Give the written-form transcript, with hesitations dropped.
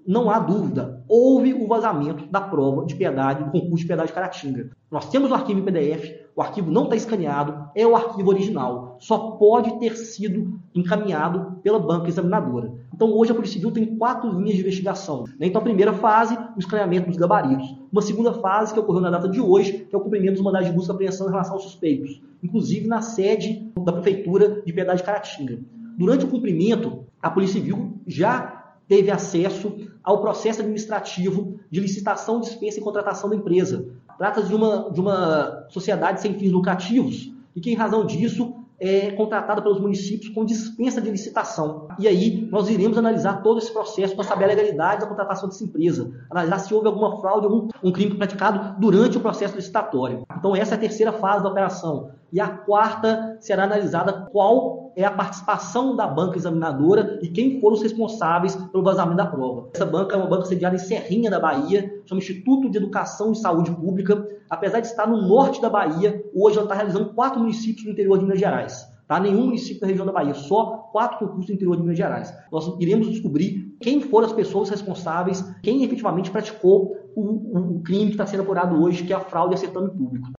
não há dúvida, houve o vazamento da prova de piedade, do concurso de piedade de Caratinga. Nós temos o arquivo em PDF, o arquivo não está escaneado, é o arquivo original. Só pode ter sido encaminhado pela banca examinadora. Então, hoje a Polícia Civil tem 4 linhas de investigação. Então, a primeira fase, o escaneamento dos gabaritos. Uma segunda fase, que ocorreu na data de hoje, que é o cumprimento dos mandados de busca e apreensão em relação aos suspeitos, inclusive na sede da Prefeitura de Piedade de Caratinga. Durante o cumprimento, a Polícia Civil já teve acesso ao processo administrativo de licitação, dispensa e contratação da empresa. Trata-se de uma sociedade sem fins lucrativos e que, em razão disso, é contratada pelos municípios com dispensa de licitação. E aí nós iremos analisar todo esse processo para saber a legalidade da contratação dessa empresa, analisar se houve alguma fraude, algum crime praticado durante o processo licitatório. Então essa é a terceira fase da operação. E a quarta será analisada qual é a participação da banca examinadora e quem foram os responsáveis pelo vazamento da prova. Essa banca é uma banca sediada em Serrinha, da Bahia, chama Instituto de Educação e Saúde Pública. Apesar de estar no norte da Bahia, hoje ela está realizando 4 municípios no interior de Minas Gerais. Tá? Nenhum município da região da Bahia, só 4 concursos no interior de Minas Gerais. Nós iremos descobrir quem foram as pessoas responsáveis, quem efetivamente praticou o crime que está sendo apurado hoje, que é a fraude e certame público.